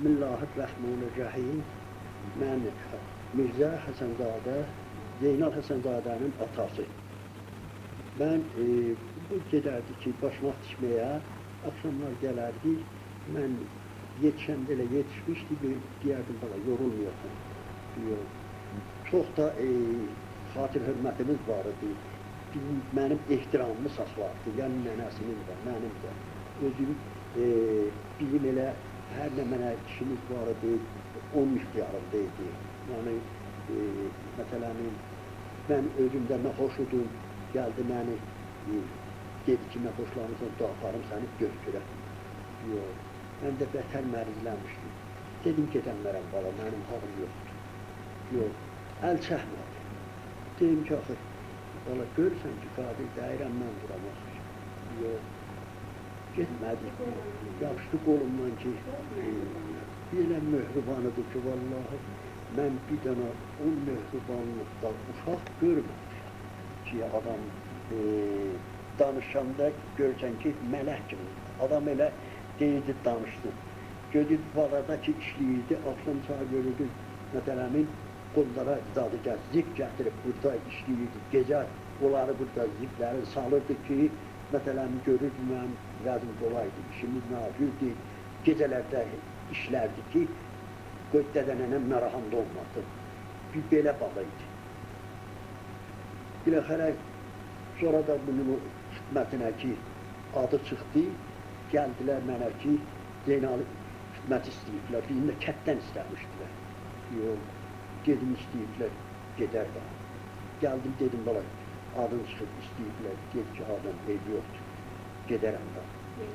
Bismillahirrahmanirrahim. Mən Mirzə Həsənzadə, Zeynal Həsənzadənin atası. Mən bu gedərdi ki, başmaq tikməyə, axşamlar gələrdi. Mən yetişəndə elə yetişmişdi, deyərdim bana, yorulmuyorsun diyor. Çox da xatir hörmətimiz var idi. Mənim ehtiramımı saxlardı, yəni nənəsinin də, mənim də. Özüm bizim elə hər nə mənə işimiz var idi, onun ixtiyarındaydı. Yəni, məsələn, mən özümdə nə xoş idum, gəldi məni, dedi ki, nə xoşlanırsan, da aparım səni götürəm. Yox, mən də bətər mərizləmişdim. Dedim, gedənlərəm bala, mənim halım yoxdur. Yox, əl çəkmədi. Dedim ki, axı, bala, görürsən ki, qadir dəyirəm, mən duramaq. Yox, getmədi. Yapışdı qolumdan ki, elə möhribanıdır ki, vallahi, mən bir dənə o möhribanlıqda uşaq görməmişəm ki, adam danışanda görürsən ki, mələk kimi, adam elə deyirdi, danışsın. Gödür balada ki, işləyirdi, axşam sağa görürdü, məsələmin qollara zadıgər zip gətirib burada işləyirdi, gecə onları burada zipləri salırdı ki, məsələn, görürdü, mən yazım qolaydı, işimiz nafirdi, gecələrdə işlərdi ki, qoy dədənənəm narahamda olmasın. Bir belə bağıydı. Biləxərə, sonra da bunun xidmətinə ki, adı çıxdı, gəldilər mənə ki, Zeynalı xidmət istəyiblər, bizim də kətdən istəmişdilər. Yox, dedim istəyiblər, gedər də. Gəldim, dedim, bala, adın çıxıb istəyiblər, dedi ki, adam ev yoxdur, gedərəm da.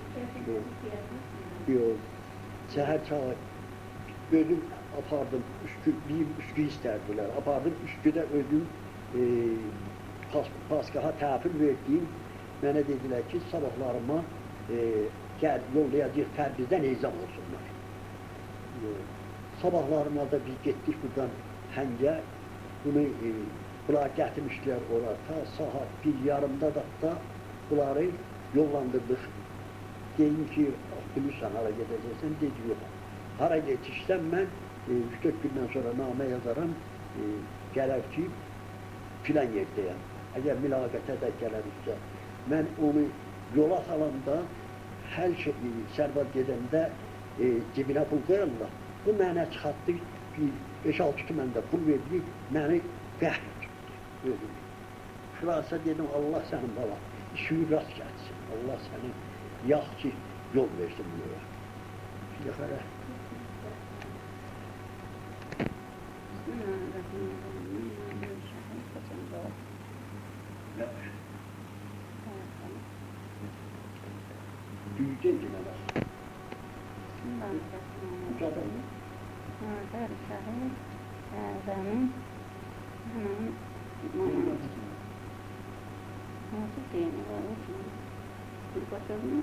Yox, səhər çağı, özüm apardım, üskü istərdilər, apardım, üsküdə özüm paskaha təhvil verdiyim, mənə dedilər ki, sabahlarıma yollayacaq Təbrizdən eyzam olsunlar. Sabahlarıma da biz getdik buradan Həngə, bunlar gətirmişlər ora, ta saat bir yarımda da bunları yollandırdık. Deyim ki, bilirsən, hara gedəcəksən, dedi, yox. Hara yetişsəm mən 3-4 gündən sonra namə yazaram, gələr ki, filan yerdəyəm. Əgər mülaqətə də gələriksə, mən onu yola salanda, hər şey, sərvad gedəndə cibinə pul qoyarlar. Bu mənə çıxartdı, 5-6 tümən də pul verdi, məni qəhr tutdu. Şurasa dedim, Allah sənin bala, işi rast gəlsin, Allah sənin yaxşı yol versin bunlara. Yaxara. Büyüyecek mi bak? Bismillahirrahmanirrahim. Nazar Şahı, Azam'ın, Hanım'ın, Mama'nın. Nasıl diyeyim, var mı? Bir bakalım.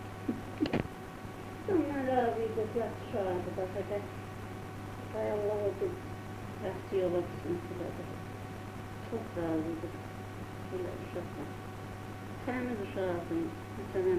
Onlar razıydı, yaxşı şahıdı, baxada. Hay Allah oldu, yaxşı yola düşmüşdülər. Çox razıydı, belə uşaqlar. Təmiz uşaqdır, məsələn,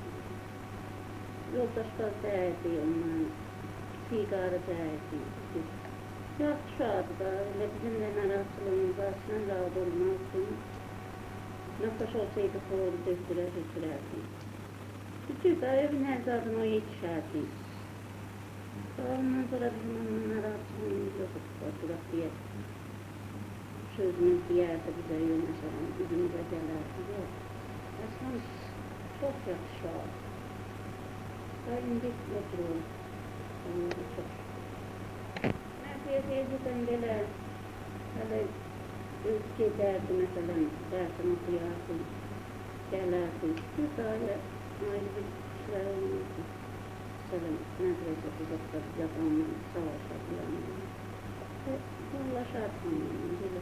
yoldaşlar dəyərdi ondan, siqarı dəyərdi. Yaxşı uşaqdır da, elə bizimlə narahatçılığımız aslında razı olmaq üçün. Naktaş olsaydı kolu döktürer, götürerdi. Küçük daha evin her zadına o yetişerdi. Ondan sonra bizim onunla rahatsızlığımız yoktu. Oturak diye sözümüz diyerdi bize yol mesela, yüzümüze gelerdi. Yok. Aslında çok yakış var. Daha indi oturuyor. Onları çok. Merkezeye giden gelir. Hele giderdi mesela, dersini okuyardı, gelirdi. Bir daha ayrı bir işler olmazdı. Mesela medrese uzakta yapanlar, savaşa diyanlar. Yollaşardı onunla, gelir.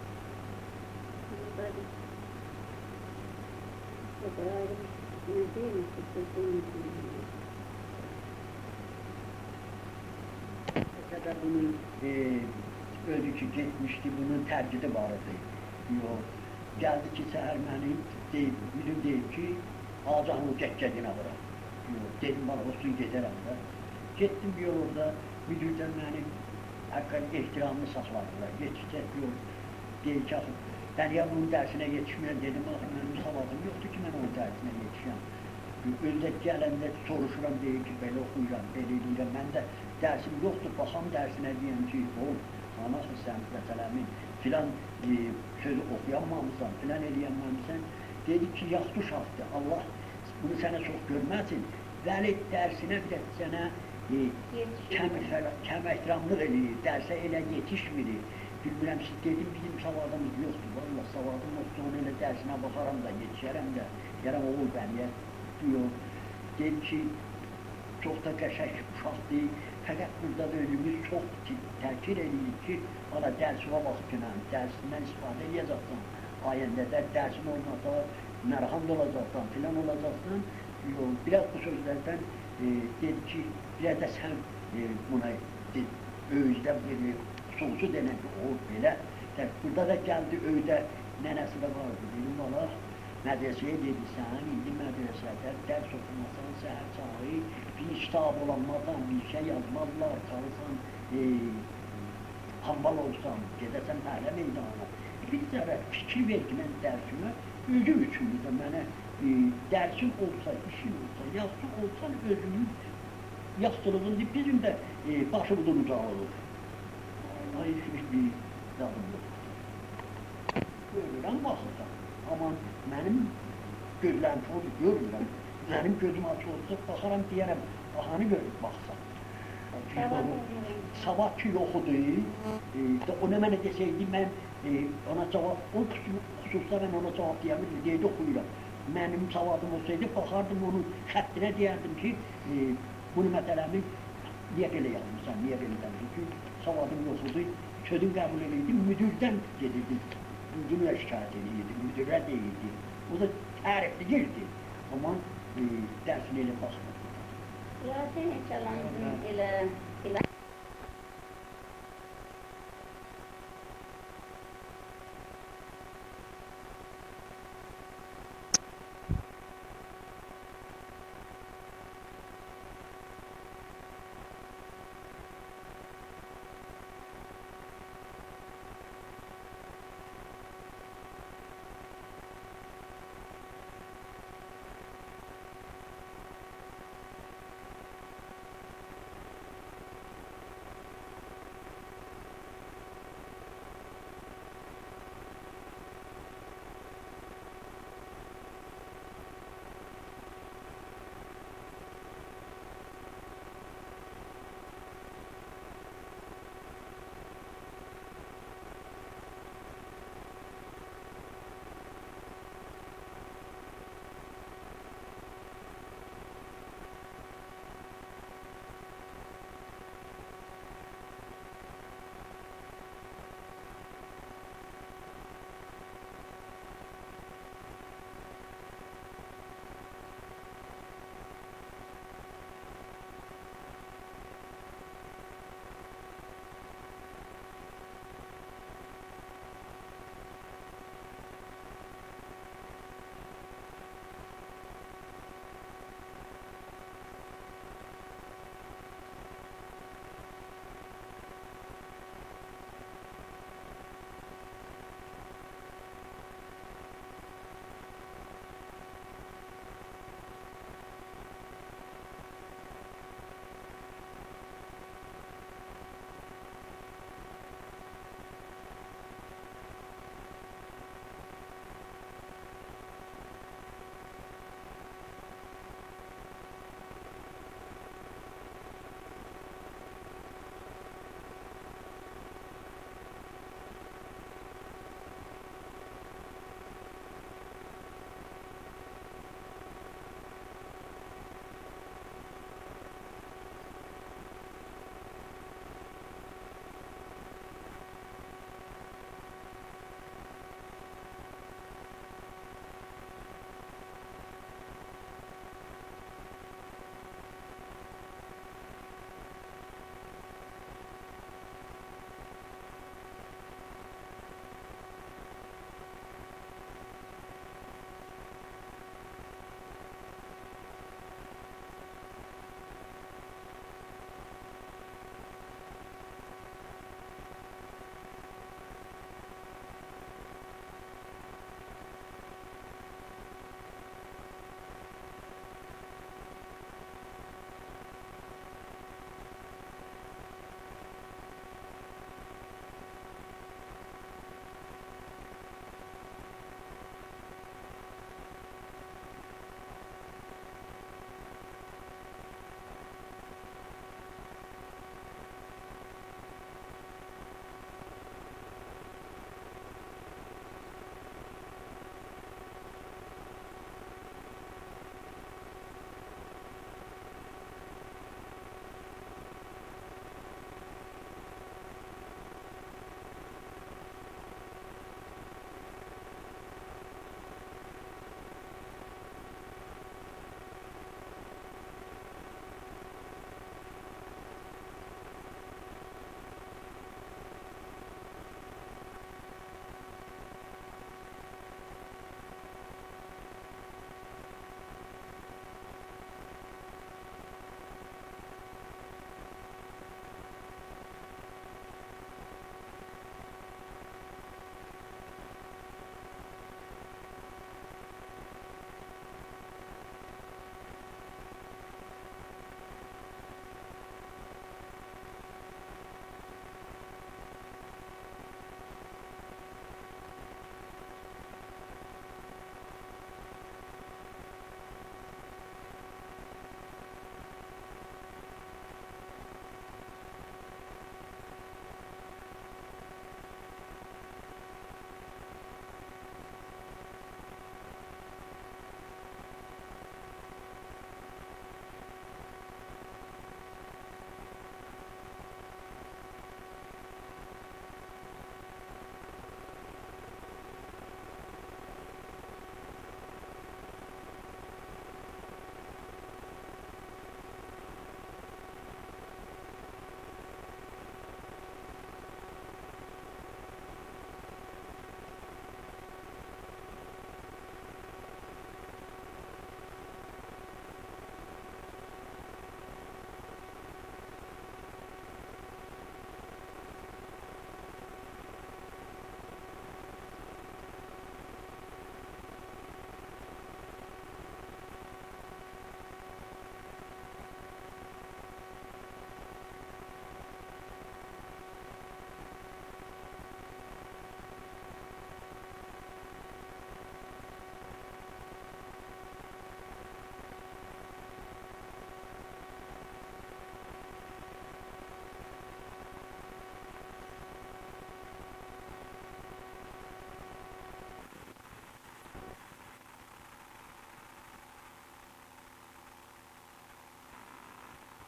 O da ayrı bir ne diyeyim, kadar bunun özü ki getmişdi, bunun tərcidi var idi. Yox, gəldi ki, səhər mənim deyib ki, Ağcanlı gəkkədinə vura. Yox, dedim bana, olsun gedərəm də. Getdim bir orada, müdürdən məni haqqında ehtiramlı saxladılar. Yetişəcək yol, deyil ki, ben ya bunun dersinə yetişməyəm dedim, baxın, mənim savadım yoxdur ki, mən onun dersinə yetişəm. Özdə gələndə soruşuram, deyir ki, belə oxuyuram, belə edirəm, mən də dersim yoxdur, baxam dersinə deyəm ki, anaxı sən məsələmin filan sözü oxuyanmamısan, filan eləyənməmisən, dedi ki, yaxşı uşaqdır, Allah bunu sənə çox görməsin, vəli dərsinə bir də sənə kəm ehtiramlıq eləyir, dərsə elə yetişmirir. Bilmirəm, siz dedim, bizim savadımız yoxdur, valla savadım yoxdur, onu elə dərsinə baxaram da, yetişərəm də, yarəm olur bəniyə, diyor. Deyim ki, çox da qəşək uşaqdır, fəqət burada da önümüz çox təkir edilir ki, valla dərsine baxıqla, dərsindən istifadə edəcəksən, ayəndə də dərsin olmasa, mərhəmd olacaqsan, filan olacaqsan, biraz bu sözlərdən dedi ki, biraz da sən buna öyüzdə soğusu denən ki, o belə. Burada da gəldi öydə nənəsi də vardı, dedim, valla mədrəsəyə gedirsən, indi mədrəsədə dərs oxumasan, səhər çağı, bir kitab olanmadan, bir şey yazmazlar, çalışsan, hambal olsan, gedəsən fəhlə meydana. Bir zərə fikir ver ki, mən dərsimə, özüm üçün də mənə dərsim olsa, işin olsa, yaxşı olsan özümün yaxşılığında bizim də başımızın ucağı olur. Ay, bir zadım yoxdur. Görürəm, baxırsan. Amma mənim gözlərim çoğu görmürəm. Mənim gözüm açıq olsa, baxaram, deyərəm, axanı görüb baxsan. Savad ki, yoxudur. O nə mənə desəydi, mən ona cavab, o xüsusda mən ona cavab deyəmirdim, deyədi, oxuyuram. Mənim savadım olsaydı, baxardım onun xəttinə deyərdim ki, bunu məsələmi niyə belə yazmışsan, niyə belə yazmışsan? Çünki savadım yoxudur, sözün qəbul edirdim, müdürdən gedirdim. Müdürə şikayət edirdim, müdürə deyirdi. O da tərifləyirdi, amma dərsini elə baxmadı. Ya, sən heç alanın elə